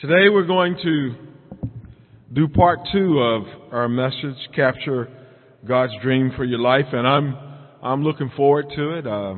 Today we're going to do part 2 of our message, Capture God's Dream for Your Life, and I'm looking forward to it.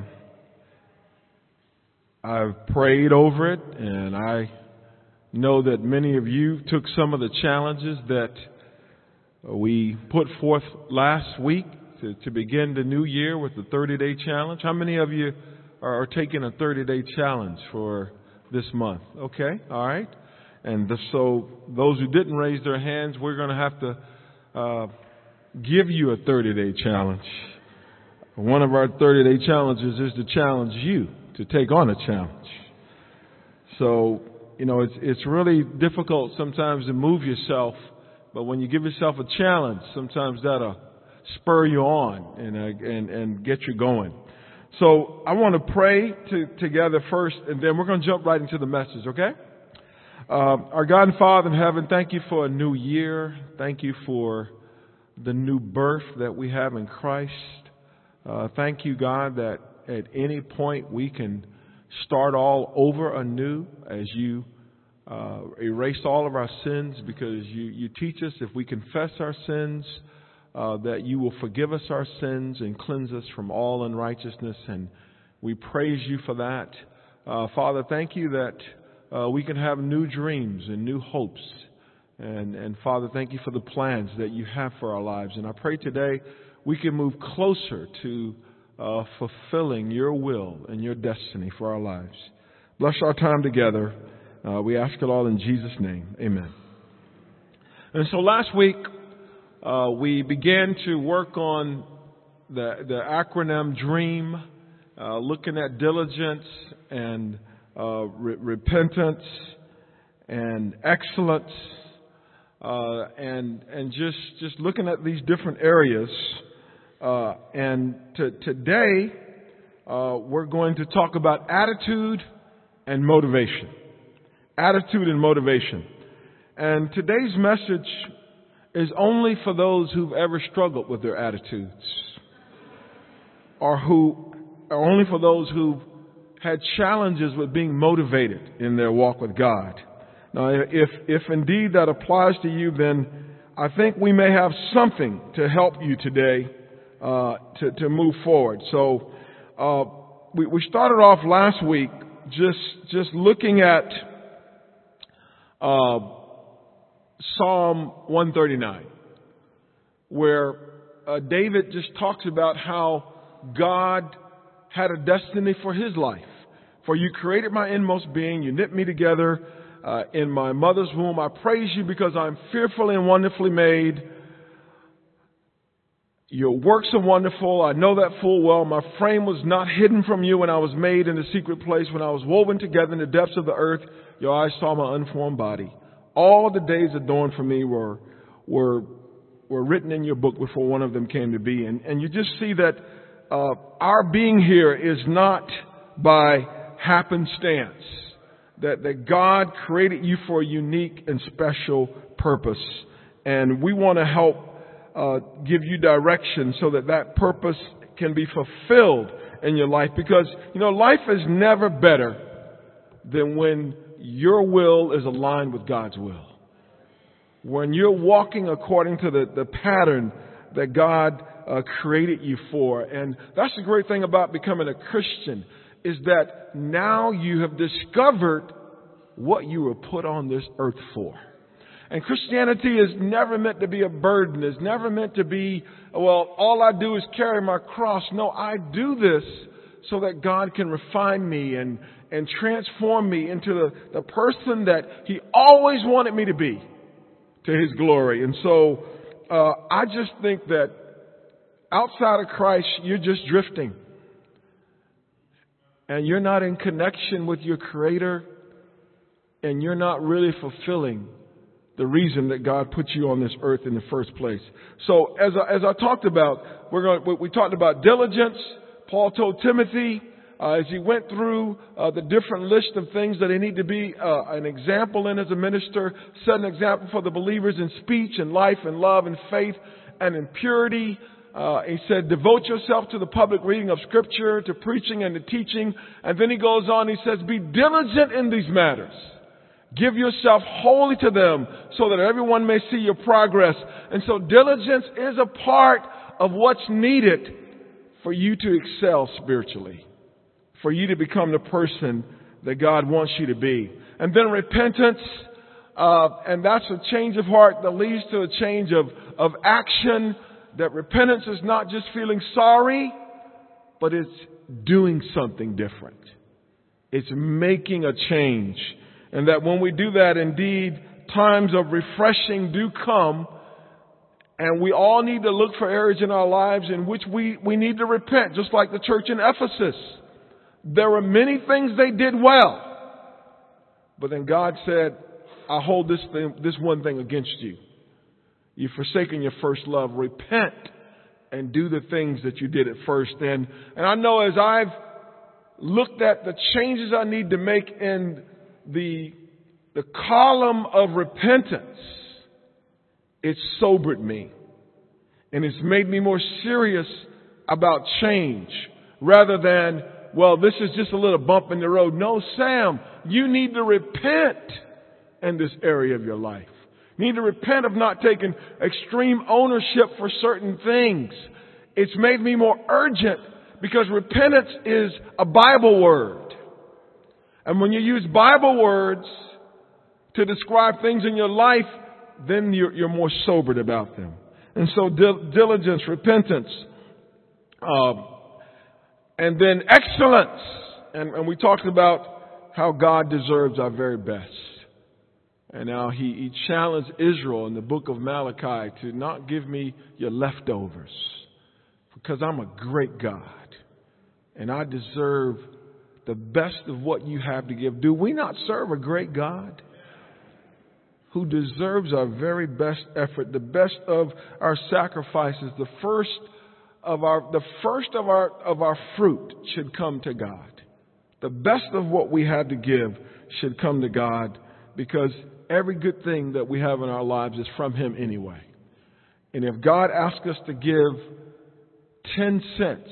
I've prayed over it, and I know that many of you took some of the challenges that we put forth last week to begin the new year with the 30-day challenge. How many of you are taking a 30-day challenge for this month? Okay, all right. And so those who didn't raise their hands, we're going to have to give you a 30-day challenge. One of our 30-day challenges is to challenge you to take on a challenge. So, it's really difficult sometimes to move yourself, but when you give yourself a challenge, sometimes that'll spur you on and get you going. So I want to pray together first, and then we're going to jump right into the message, okay? Our God and Father in heaven, thank you for a new year. Thank you for the new birth that we have in Christ. Thank you, God, that at any point we can start all over anew as you erase all of our sins, because you teach us if we confess our sins, that you will forgive us our sins and cleanse us from all unrighteousness. And we praise you for that. Father, thank you that we can have new dreams and new hopes. And Father, thank you for the plans that you have for our lives. And I pray today we can move closer to fulfilling your will and your destiny for our lives. Bless our time together. We ask it all in Jesus' name. Amen. And so last week, we began to work on the acronym DREAM, looking at diligence and repentance and excellence, and just looking at these different areas. And today, we're going to talk about attitude and motivation. Attitude and motivation. And today's message is only for those who've ever struggled with their attitudes, or only for those who've had challenges with being motivated in their walk with God. Now, if indeed that applies to you, then I think we may have something to help you today to move forward. So we started off last week just looking at Psalm 139, where David just talks about how God had a destiny for his life. For you created my inmost being, you knit me together in my mother's womb. I praise you because I'm fearfully and wonderfully made. Your works are wonderful. I know that full well. My frame was not hidden from you when I was made in the secret place. When I was woven together in the depths of the earth, your eyes saw my unformed body. All the days adorned for me were written in your book before one of them came to be. And you just see that our being here is not by happenstance. That God created you for a unique and special purpose. And we want to help give you direction so that purpose can be fulfilled in your life. Because, life is never better than when your will is aligned with God's will. When you're walking according to the pattern that God created you for. And that's the great thing about becoming a Christian, is that now you have discovered what you were put on this earth for. And Christianity is never meant to be a burden. It's never meant to be, all I do is carry my cross. No, I do this so that God can refine me and transform me into the person that He always wanted me to be, to His glory. And so I just think that outside of Christ, you're just drifting. And you're not in connection with your Creator. And you're not really fulfilling the reason that God put you on this earth in the first place. So as I talked about, we talked about diligence. Paul told Timothy, as he went through the different list of things that he need to be an example in as a minister, set an example for the believers in speech and life and love and faith and in purity. He said, devote yourself to the public reading of Scripture, to preaching and to teaching. And then he goes on, he says, be diligent in these matters. Give yourself wholly to them so that everyone may see your progress. And so diligence is a part of what's needed for you to excel spiritually, for you to become the person that God wants you to be. And then repentance, and that's a change of heart that leads to a change of action. That repentance is not just feeling sorry, but it's doing something different. It's making a change. And that when we do that, indeed, times of refreshing do come. And we all need to look for areas in our lives in which we need to repent, just like the church in Ephesus. There were many things they did well. But then God said, I hold this one thing against you. You've forsaken your first love. Repent and do the things that you did at first. And I know as I've looked at the changes I need to make in the column of repentance, it's sobered me. And it's made me more serious about change rather than, well, this is just a little bump in the road. No, Sam, you need to repent in this area of your life. You need to repent of not taking extreme ownership for certain things. It's made me more urgent because repentance is a Bible word. And when you use Bible words to describe things in your life, then you're more sobered about them. And so diligence, repentance, and then excellence. And we talked about how God deserves our very best. And now he challenged Israel in the book of Malachi to not give me your leftovers, because I'm a great God and I deserve the best of what you have to give. Do we not serve a great God who deserves our very best effort, the best of our sacrifices, the first of our fruit should come to God. The best of what we have to give should come to God, because every good thing that we have in our lives is from Him anyway. And if God asks us to give 10 cents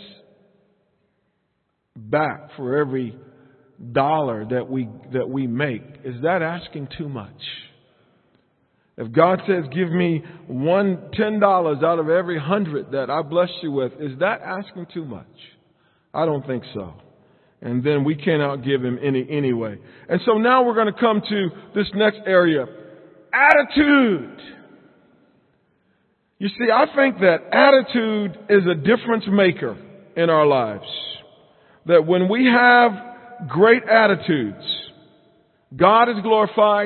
back for every dollar that we make, is that asking too much? If God says, give me $10 out of every 100 that I bless you with, is that asking too much? I don't think so. And then we cannot give Him any anyway. And so now we're going to come to this next area. Attitude. You see, I think that attitude is a difference maker in our lives. That when we have great attitudes, God is glorified,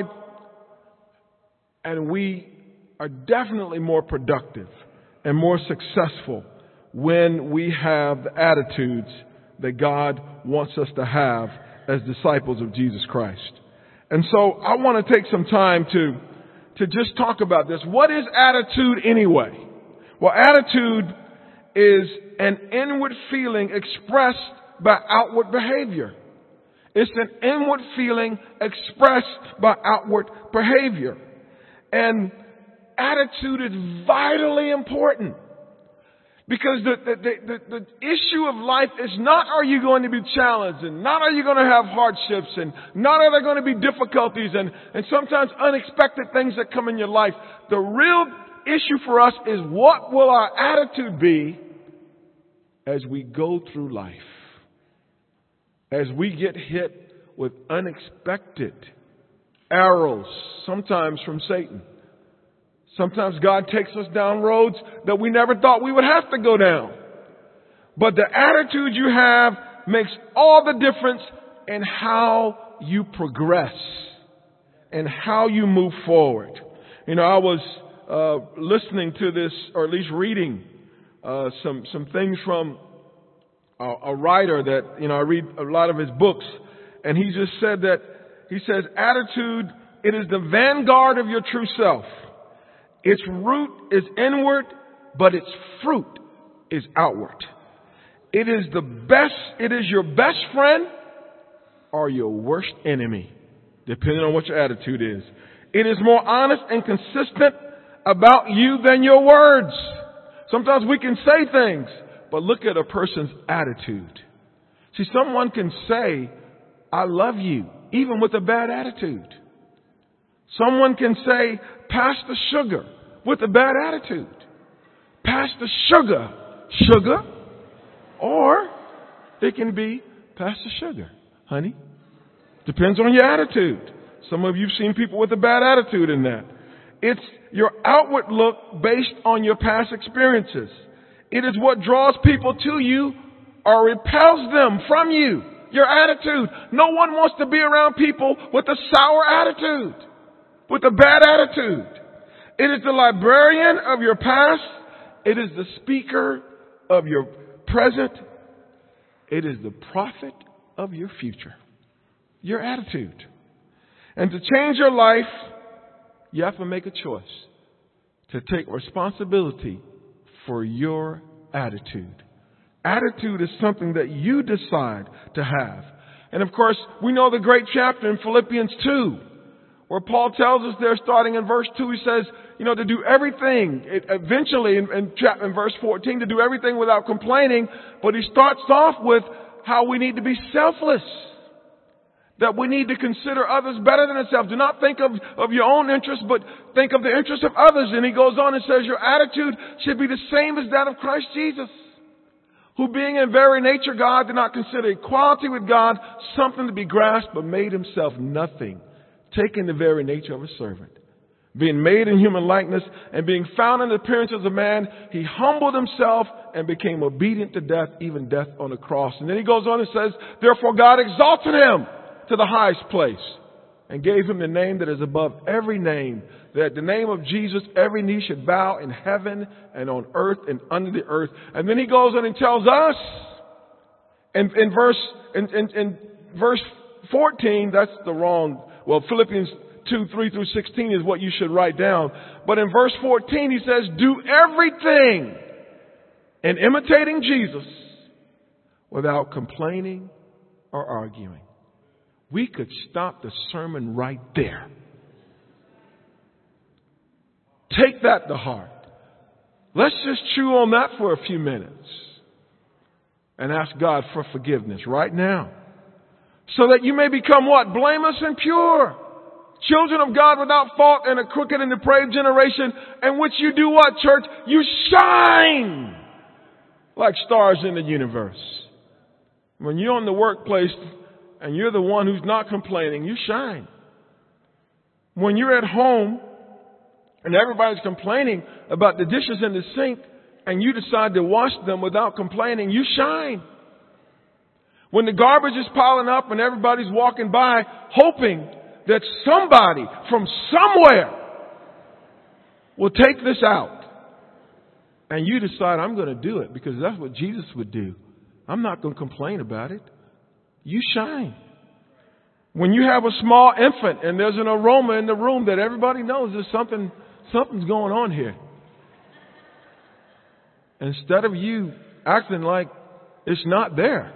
and we are definitely more productive and more successful when we have the attitudes that God wants us to have as disciples of Jesus Christ. And so I want to take some time to just talk about this. What is attitude anyway? Well, attitude is an inward feeling expressed by outward behavior. It's an inward feeling expressed by outward behavior. And attitude is vitally important. Because the issue of life is not, are you going to be challenged, and not are you going to have hardships, and not are there going to be difficulties and sometimes unexpected things that come in your life. The real issue for us is, what will our attitude be as we go through life? As we get hit with unexpected arrows, sometimes from Satan. Sometimes God takes us down roads that we never thought we would have to go down. But the attitude you have makes all the difference in how you progress and how you move forward. You know, I was listening to this, or at least reading some things from a writer that, you know, I read a lot of his books, and he just said that, he says, attitude, it is the vanguard of your true self. Its root is inward, but its fruit is outward. It is your best friend or your worst enemy, depending on what your attitude is. It is more honest and consistent about you than your words. Sometimes we can say things, but look at a person's attitude. See, someone can say, I love you, even with a bad attitude. Someone can say, Pastor Sugar, with a bad attitude. Pastor Sugar, sugar. Or it can be Pastor Sugar, honey. Depends on your attitude. Some of you've seen people with a bad attitude in that. It's your outward look based on your past experiences. It is what draws people to you or repels them from you. Your attitude. No one wants to be around people with a sour attitude, with a bad attitude. It is the librarian of your past. It is the speaker of your present. It is the prophet of your future. Your attitude. And to change your life, you have to make a choice to take responsibility for your attitude. Attitude is something that you decide to have. And of course, we know the great chapter in Philippians 2, where Paul tells us there, starting in verse 2, he says, to do everything, eventually in verse 14, to do everything without complaining. But he starts off with how we need to be selfless. That we need to consider others better than ourselves. Do not think of your own interests, but think of the interests of others. And he goes on and says, your attitude should be the same as that of Christ Jesus, who being in very nature God, did not consider equality with God something to be grasped, but made himself nothing, taking the very nature of a servant. Being made in human likeness and being found in the appearance as a man, he humbled himself and became obedient to death, even death on the cross. And then he goes on and says, therefore God exalted him to the highest place and gave him the name that is above every name, that at the name of Jesus every knee should bow in heaven and on earth and under the earth. And then he goes on and tells us in verse 14, that's the wrong, Philippians 2:3-16 is what you should write down. But in verse 14 he says, do everything in imitating Jesus without complaining or arguing. We could stop the sermon right there. Take that to heart. Let's just chew on that for a few minutes and ask God for forgiveness right now, so that you may become what? Blameless and pure. Children of God without fault in a crooked and depraved generation, in which you do what, church? You shine like stars in the universe. When you're in the workplace and you're the one who's not complaining, you shine. When you're at home and everybody's complaining about the dishes in the sink and you decide to wash them without complaining, you shine. When the garbage is piling up and everybody's walking by hoping that somebody from somewhere will take this out, and you decide, I'm going to do it because that's what Jesus would do. I'm not going to complain about it. You shine. When you have a small infant and there's an aroma in the room that everybody knows there's something's going on here, instead of you acting like it's not there,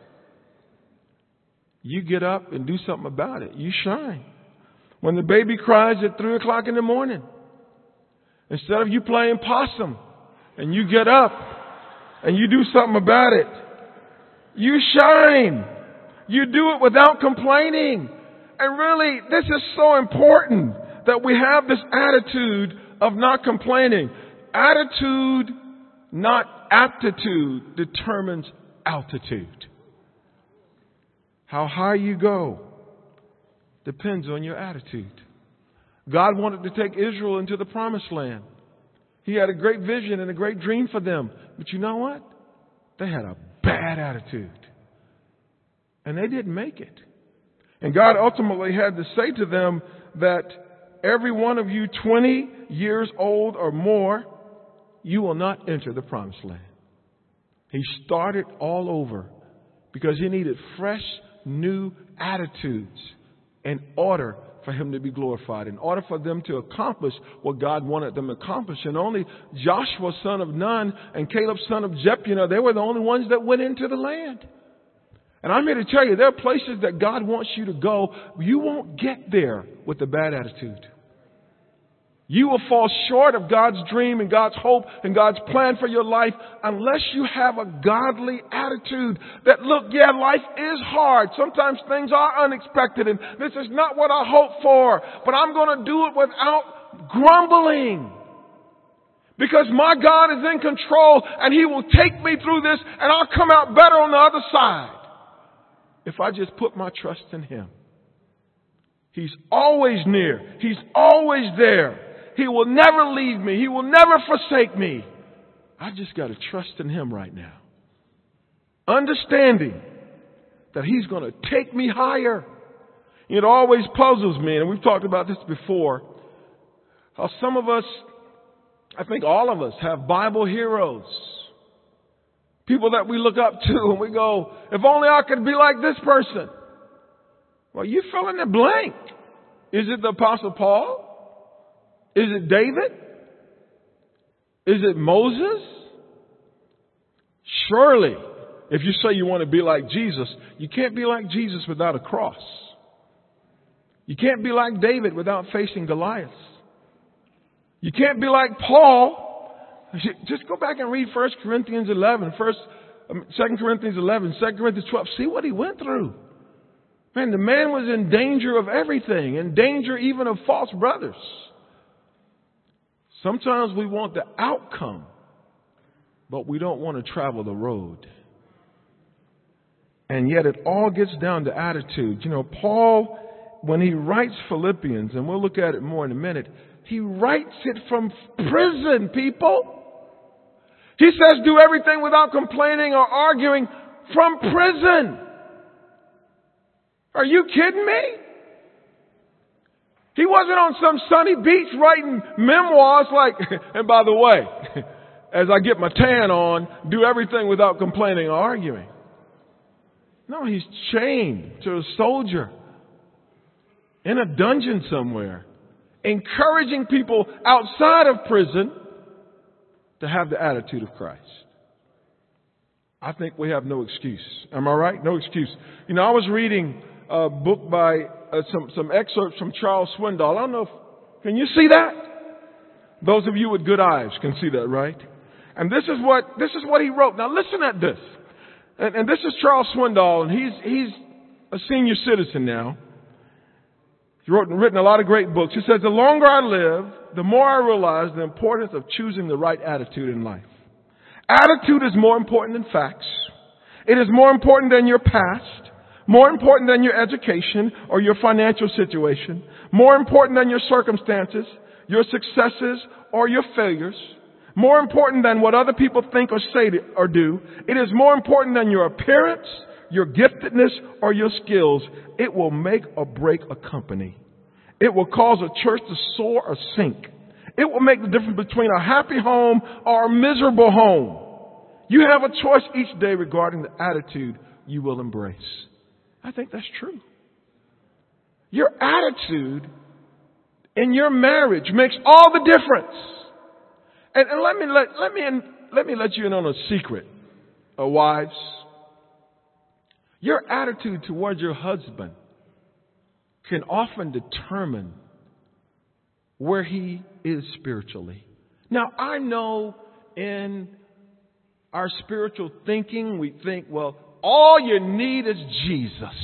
you get up and do something about it. You shine. When the baby cries at 3 o'clock in the morning, instead of you playing possum and you get up and you do something about it, you shine. You do it without complaining. And really, this is so important that we have this attitude of not complaining. Attitude, not aptitude, determines altitude. How high you go depends on your attitude. God wanted to take Israel into the promised land. He had a great vision and a great dream for them. But you know what? They had a bad attitude. And they didn't make it. And God ultimately had to say to them that every one of you 20 years old or more, you will not enter the promised land. He started all over because he needed fresh, new attitudes in order for him to be glorified, in order for them to accomplish what God wanted them to accomplish. And only Joshua, son of Nun, and Caleb, son of Jephunneh, they were the only ones that went into the land. And I'm here to tell you, there are places that God wants you to go. You won't get there with a bad attitude. You will fall short of God's dream and God's hope and God's plan for your life unless you have a godly attitude that, look, yeah, life is hard. Sometimes things are unexpected and this is not what I hoped for, but I'm going to do it without grumbling. Because my God is in control and He will take me through this and I'll come out better on the other side if I just put my trust in Him. He's always near. He's always there. He will never leave me. He will never forsake me. I just got to trust in Him right now. Understanding that He's going to take me higher. It always puzzles me, and we've talked about this before, how some of us, I think all of us, have Bible heroes. People that we look up to and we go, if only I could be like this person. Well, you fill in the blank. Is it the Apostle Paul? Is it David? Is it Moses? Surely, if you say you want to be like Jesus, you can't be like Jesus without a cross. You can't be like David without facing Goliath. You can't be like Paul. Just go back and read 1 Corinthians 11, 2 Corinthians 11, 2 Corinthians 12. See what he went through. Man, the man was in danger of everything, in danger even of false brothers. Sometimes we want the outcome, but we don't want to travel the road. And yet it all gets down to attitude. You know, Paul, when he writes Philippians, and we'll look at it more in a minute, he writes it from prison, people. He says do everything without complaining or arguing from prison. Are you kidding me? He wasn't on some sunny beach writing memoirs like, and by the way, as I get my tan on, do everything without complaining or arguing. No, he's chained to a soldier in a dungeon somewhere, encouraging people outside of prison to have the attitude of Christ. I think we have no excuse. Am I right? No excuse. You know, I was reading a book by some excerpts from Charles Swindoll. I don't know can you see that? Those of you with good eyes can see that, right? And this is what he wrote. Now listen at this. And this is Charles Swindoll, and he's a senior citizen now. He's written a lot of great books. He says, the longer I live, the more I realize the importance of choosing the right attitude in life. Attitude is more important than facts. It is more important than your past, more important than your education or your financial situation, more important than your circumstances, your successes or your failures, more important than what other people think or say or do. It is more important than your appearance, your giftedness, or your skills. It will make or break a company. It will cause a church to soar or sink. It will make the difference between a happy home or a miserable home. You have a choice each day regarding the attitude you will embrace. I think that's true. Your attitude in your marriage makes all the difference. And let me let you in on a secret, wives. Your attitude towards your husband can often determine where he is spiritually. Now, I know in our spiritual thinking, we think, well, all you need is Jesus.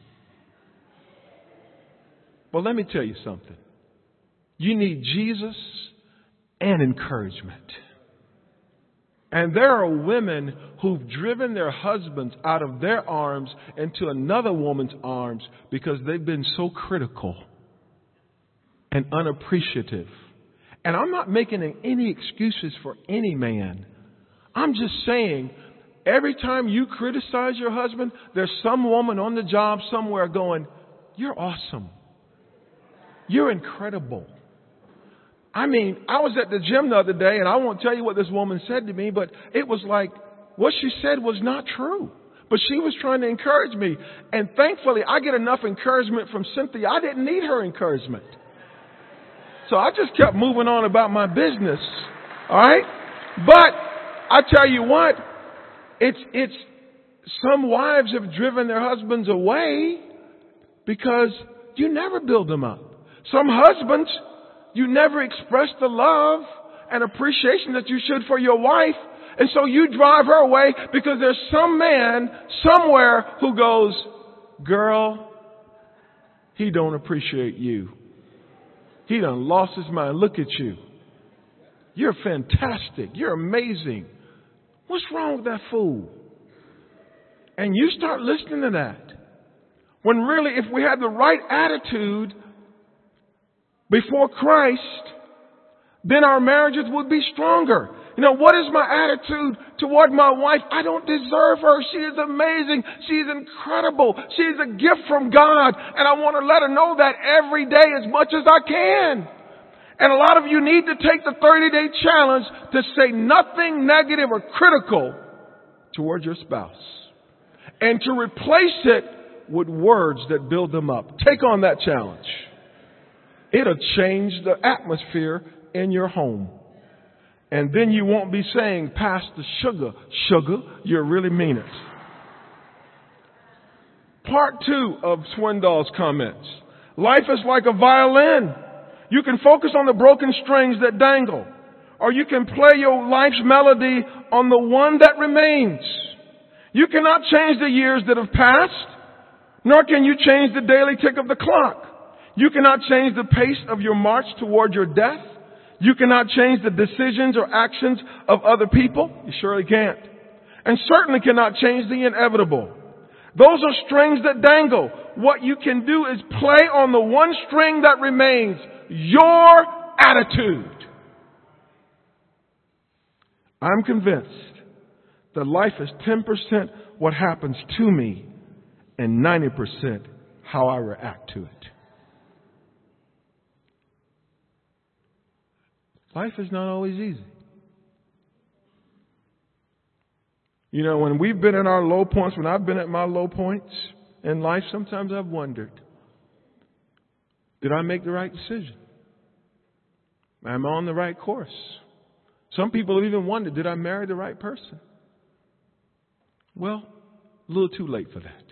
Well, let me tell you something. You need Jesus and encouragement. And there are women who've driven their husbands out of their arms into another woman's arms because they've been so critical and unappreciative. And I'm not making any excuses for any man. I'm just saying, every time you criticize your husband, there's some woman on the job somewhere going, you're awesome. You're incredible. I mean, I was at the gym the other day, and I won't tell you what this woman said to me, but it was like what she said was not true. But she was trying to encourage me. And thankfully, I get enough encouragement from Cynthia. I didn't need her encouragement. So I just kept moving on about my business. All right? But I tell you what, it's some wives have driven their husbands away because you never build them up. Some husbands, You never express the love and appreciation that you should for your wife. And so you drive her away because there's some man somewhere who goes, girl, he don't appreciate you. He done lost his mind. Look at you. You're fantastic. You're amazing. What's wrong with that fool? And you start listening to that. When really, if we had the right attitude before Christ, then our marriages would be stronger. You know, what is my attitude toward my wife? I don't deserve her. She is amazing. She is incredible. She is a gift from God. And I want to let her know that every day as much as I can. And a lot of you need to take the 30-day challenge to say nothing negative or critical toward your spouse. And to replace it with words that build them up. Take on that challenge. It'll change the atmosphere in your home. And then you won't be saying, Pastor Sugar, you really mean it. Part 2 of Swindoll's comments. Life is like a violin. You can focus on the broken strings that dangle, or you can play your life's melody on the one that remains. You cannot change the years that have passed, nor can you change the daily tick of the clock. You cannot change the pace of your march toward your death. You cannot change the decisions or actions of other people. You surely can't. And certainly cannot change the inevitable. Those are strings that dangle. What you can do is play on the one string that remains, your attitude. I'm convinced that life is 10% what happens to me and 90% how I react to it. Life is not always easy. You know, when we've been in our low points, when I've been at my low points in life, sometimes I've wondered, did I make the right decision? Am I on the right course? Some people have even wondered, did I marry the right person? Well, a little too late for that.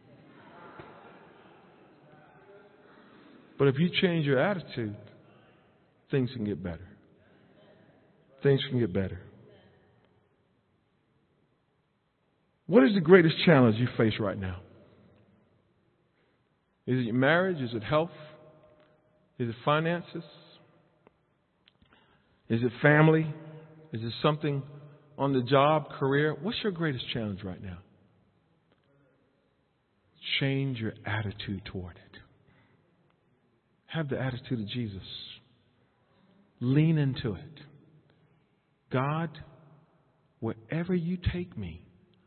But if you change your attitude, things can get better. Things can get better. What is the greatest challenge you face right now? Is it your marriage? Is it health? Is it finances? Is it family? Is it something on the job, career? What's your greatest challenge right now? Change your attitude toward it. Have the attitude of Jesus. Lean into it. God, wherever you take me,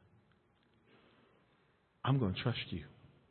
I'm going to trust you.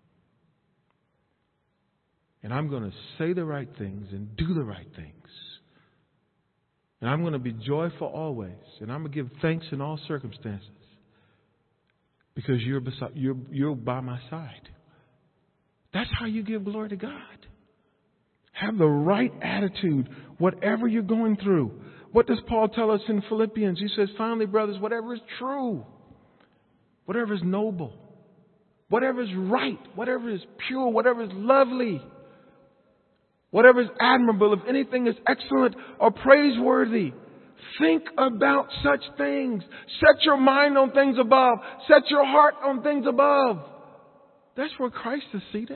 And I'm going to say the right things and do the right things. And I'm going to be joyful always. And I'm going to give thanks in all circumstances. Because you're by my side. That's how you give glory to God. Have the right attitude, whatever you're going through. What does Paul tell us in Philippians? He says, finally, brothers, whatever is true, whatever is noble, whatever is right, whatever is pure, whatever is lovely, whatever is admirable, if anything is excellent or praiseworthy, think about such things. Set your mind on things above. Set your heart on things above. That's where Christ is seated.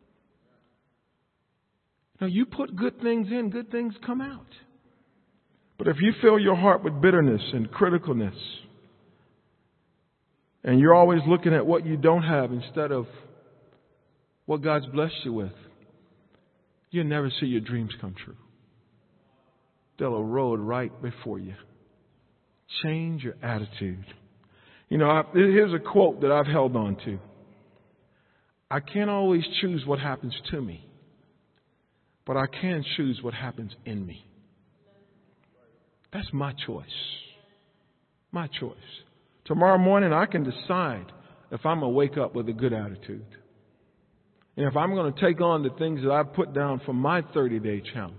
Now, you put good things in, good things come out. But if you fill your heart with bitterness and criticalness, and you're always looking at what you don't have instead of what God's blessed you with, you'll never see your dreams come true. They'll erode right before you. Change your attitude. You know, here's a quote that I've held on to. I can't always choose what happens to me, but I can choose what happens in me. That's my choice. My choice. Tomorrow morning, I can decide if I'm going to wake up with a good attitude. And if I'm going to take on the things that I've put down for my 30-day challenge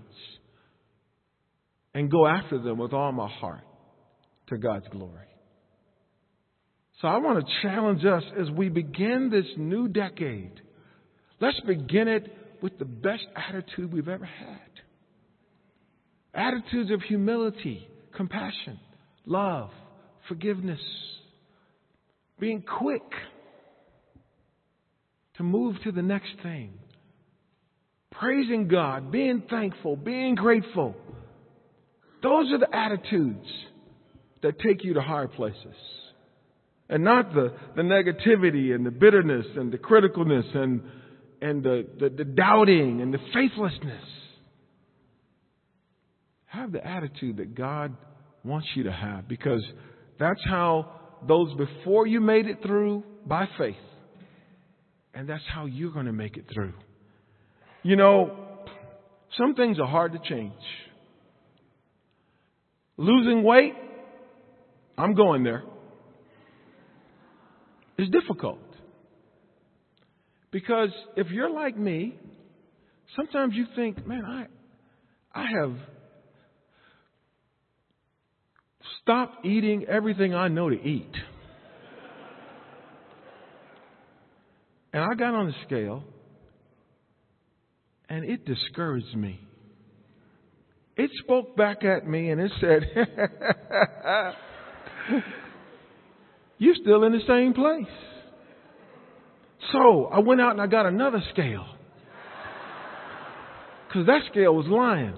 and go after them with all my heart to God's glory. So I want to challenge us as we begin this new decade. Let's begin it with the best attitude we've ever had. Attitudes of humility, compassion, love, forgiveness. Being quick to move to the next thing. Praising God, being thankful, being grateful. Those are the attitudes that take you to higher places. And not the negativity and the bitterness and the criticalness and the doubting and the faithlessness. Have the attitude that God wants you to have, because that's how those before you made it through by faith. And that's how you're going to make it through. You know, some things are hard to change. Losing weight, I'm going there. It's difficult. Because if you're like me, sometimes you think, man, I have stopped eating everything I know to eat. And I got on the scale, and it discouraged me. It spoke back at me, and it said, you're still in the same place. So I went out and I got another scale, because that scale was lying.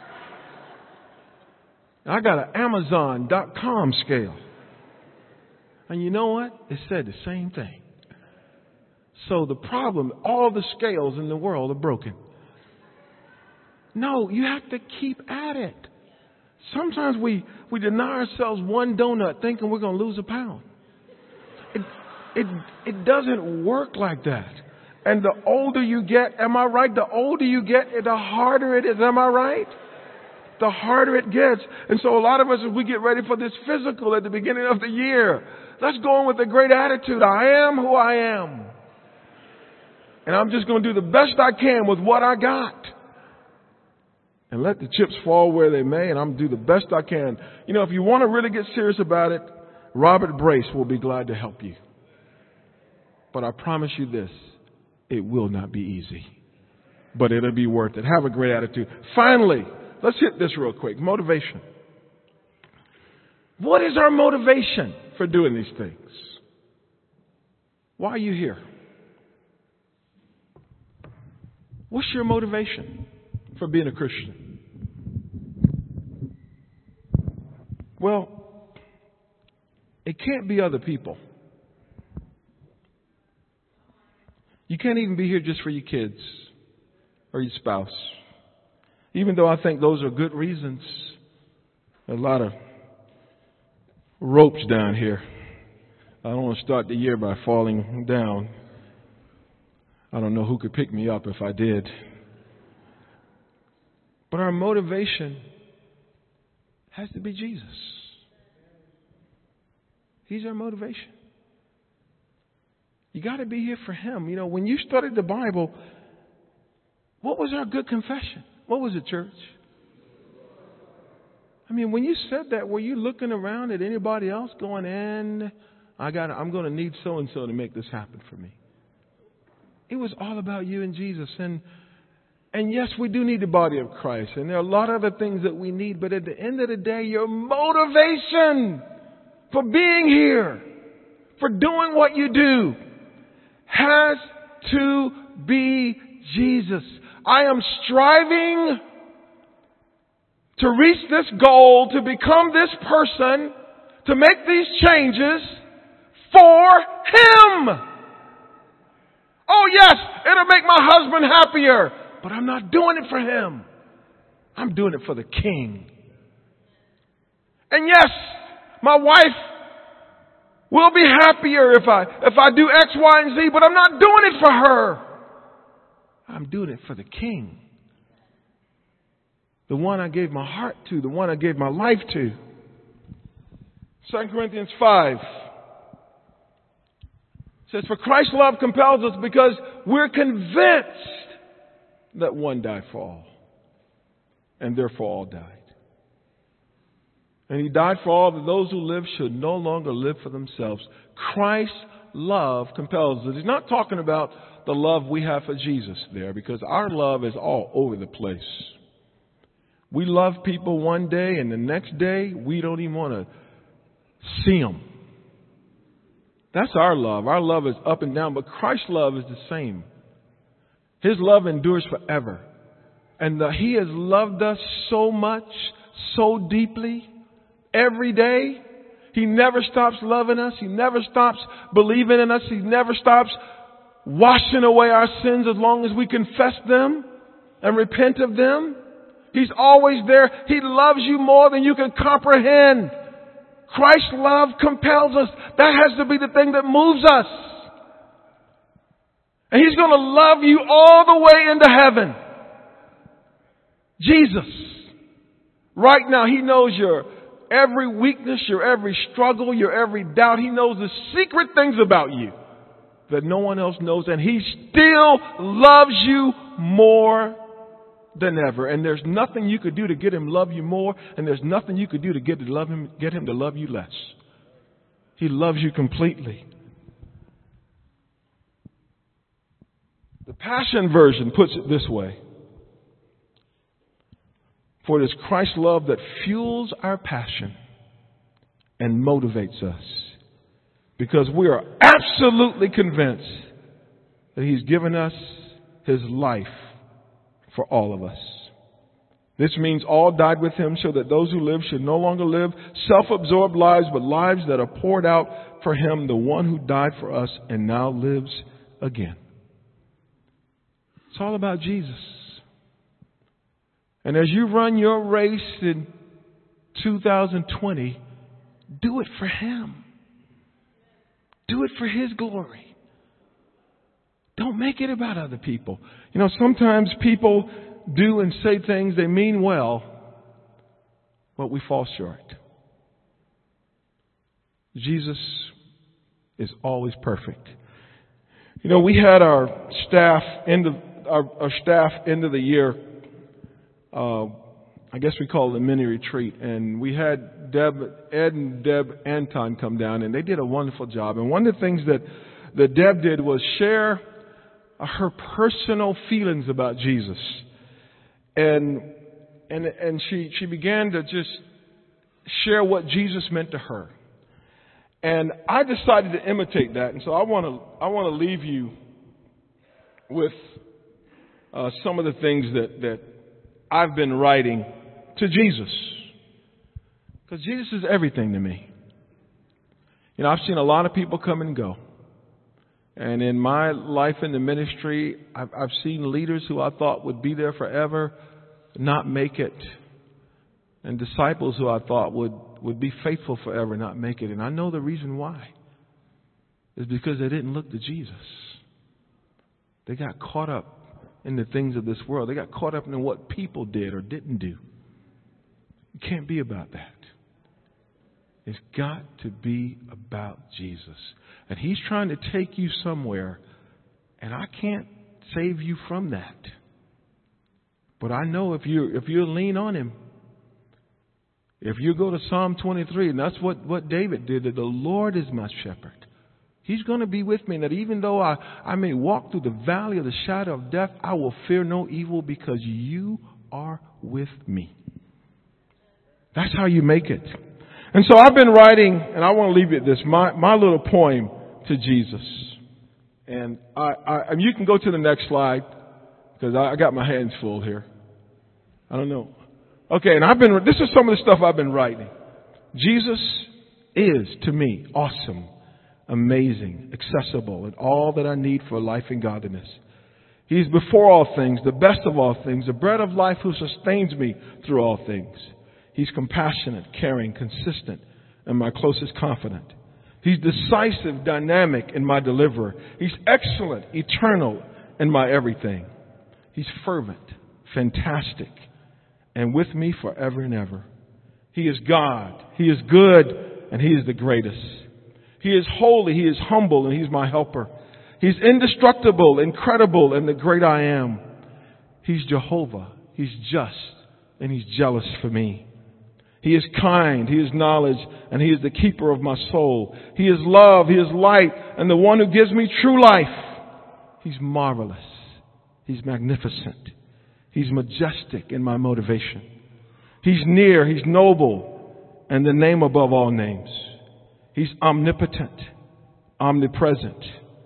I got an Amazon.com scale. And you know what? It said the same thing. So the problem, all the scales in the world are broken. No, you have to keep at it. Sometimes we deny ourselves one donut thinking we're going to lose a pound. It doesn't work like that. And the older you get, am I right? The older you get, the harder it is. Am I right? The harder it gets. And so a lot of us, as we get ready for this physical at the beginning of the year, let's go in with a great attitude. I am who I am. And I'm just going to do the best I can with what I got. And let the chips fall where they may, and I'm going to do the best I can. You know, if you want to really get serious about it, Robert Brace will be glad to help you. But I promise you this, it will not be easy. But it'll be worth it. Have a great attitude. Finally, let's hit this real quick. Motivation. What is our motivation for doing these things? Why are you here? What's your motivation for being a Christian? Well, it can't be other people. You can't even be here just for your kids or your spouse. Even though I think those are good reasons. A lot of ropes down here. I don't want to start the year by falling down. I don't know who could pick me up if I did. But our motivation has to be Jesus. He's our motivation. You got to be here for Him. You know, when you studied the Bible, what was our good confession? What was it, church? I mean, when you said that, were you looking around at anybody else going, and I'm going to need so-and-so to make this happen for me? It was all about you and Jesus. And yes, we do need the body of Christ. And there are a lot of other things that we need. But at the end of the day, your motivation for being here, for doing what you do, has to be Jesus. I am striving to reach this goal, to become this person, to make these changes for Him. Oh yes, it'll make my husband happier, but I'm not doing it for him. I'm doing it for the King. And yes, my wife will be happier if I do X, Y, and Z, but I'm not doing it for her. I'm doing it for the King. The one I gave my heart to, the one I gave my life to. 2 Corinthians 5 says, for Christ's love compels us because we're convinced that one died for all, and therefore all died. And He died for all, that those who live should no longer live for themselves. Christ's love compels us. He's not talking about the love we have for Jesus there, because our love is all over the place. We love people one day and the next day we don't even want to see them. That's our love. Our love is up and down, but Christ's love is the same. His love endures forever. And He has loved us so much, so deeply, every day. He never stops loving us. He never stops believing in us. He never stops washing away our sins as long as we confess them and repent of them. He's always there. He loves you more than you can comprehend. Christ's love compels us. That has to be the thing that moves us. And He's going to love you all the way into heaven. Jesus. Right now, He knows your every weakness, your every struggle, your every doubt. He knows the secret things about you that no one else knows. And He still loves you more than ever. And there's nothing you could do to get Him to love you more. And there's nothing you could do to get Him to love you less. He loves you completely. The Passion Version puts it this way. For it is Christ's love that fuels our passion and motivates us. Because we are absolutely convinced that He's given us His life for all of us. This means all died with Him so that those who live should no longer live self-absorbed lives, but lives that are poured out for Him, the one who died for us and now lives again. It's all about Jesus. And as you run your race in 2020, do it for Him. Do it for His glory. Don't make it about other people. You know, sometimes people do and say things they mean well, but we fall short. Jesus is always perfect. You know, we had our staff end of the year. I guess we call it a mini retreat, and we had Ed and Deb Anton come down, and they did a wonderful job. And one of the things that Deb did was share her personal feelings about Jesus, and she began to just share what Jesus meant to her. And I decided to imitate that, and so I want to leave you with some of the things that I've been writing to Jesus. Because Jesus is everything to me. You know, I've seen a lot of people come and go. And in my life in the ministry, I've seen leaders who I thought would be there forever not make it. And disciples who I thought would be faithful forever not make it. And I know the reason why. It's because they didn't look to Jesus. They got caught up in the things of this world. They got caught up in what people did or didn't do. It can't be about that. It's got to be about Jesus. And He's trying to take you somewhere, and I can't save you from that. But I know if you lean on Him, if you go to Psalm 23, and that's what David did, that the Lord is my shepherd. He's going to be with me, and that even though I may walk through the valley of the shadow of death, I will fear no evil because you are with me. That's how you make it. And so I've been writing, and I want to leave you at this, my little poem to Jesus. And you can go to the next slide, because I got my hands full here. I don't know. Okay, and this is some of the stuff I've been writing. Jesus is, to me, awesome, amazing, accessible, and all that I need for life and godliness. He's before all things, the best of all things, the bread of life who sustains me through all things. He's compassionate, caring, consistent, and my closest confidant. He's decisive, dynamic, and my deliverer. He's excellent, eternal, and my everything. He's fervent, fantastic, and with me forever and ever. He is God. He is good, and He is the greatest. He is holy, He is humble, and He's my helper. He's indestructible, incredible, and the great I am. He's Jehovah. He's just, and He's jealous for me. He is kind, He is knowledge, and He is the keeper of my soul. He is love, He is light, and the one who gives me true life. He's marvelous. He's magnificent. He's majestic in my motivation. He's near. He's noble. And the name above all names. He's omnipotent, omnipresent.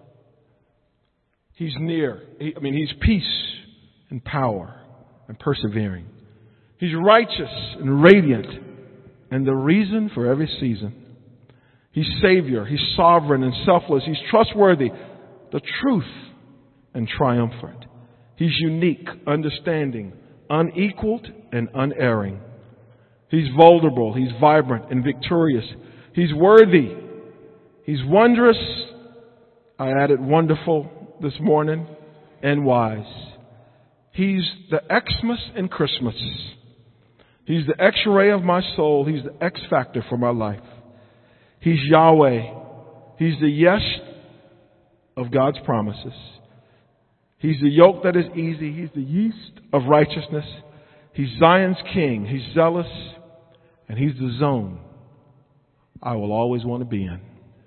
He's near. He's peace and power and persevering. He's righteous and radiant and the reason for every season. He's Savior. He's sovereign and selfless. He's trustworthy, the truth, and triumphant. He's unique, understanding, unequaled, and unerring. He's vulnerable. He's vibrant and victorious. He's worthy. He's wondrous. I added wonderful this morning, and wise. He's the Xmas in Christmas. He's the X-ray of my soul. He's the X factor for my life. He's Yahweh. He's the yes of God's promises. He's the yoke that is easy. He's the yeast of righteousness. He's Zion's king. He's zealous. And he's the zone I will always want to be in.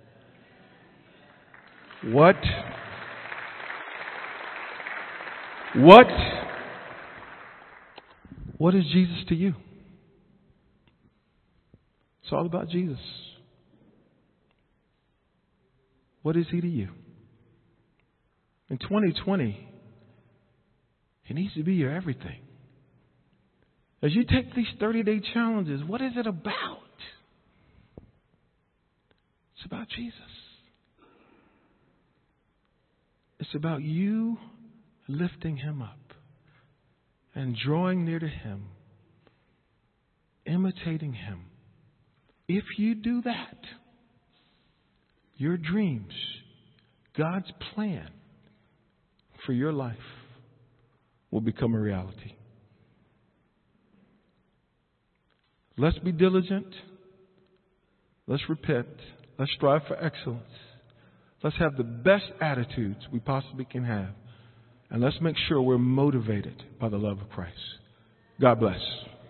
What is Jesus to you? It's all about Jesus. What is he to you? In 2020, he needs to be your everything. As you take these 30-day challenges, what is it about? It's about Jesus. It's about you lifting him up and drawing near to him, imitating him. If you do that, your dreams, God's plan for your life will become a reality. Let's be diligent. Let's repent. Let's strive for excellence. Let's have the best attitudes we possibly can have. And let's make sure we're motivated by the love of Christ. God bless.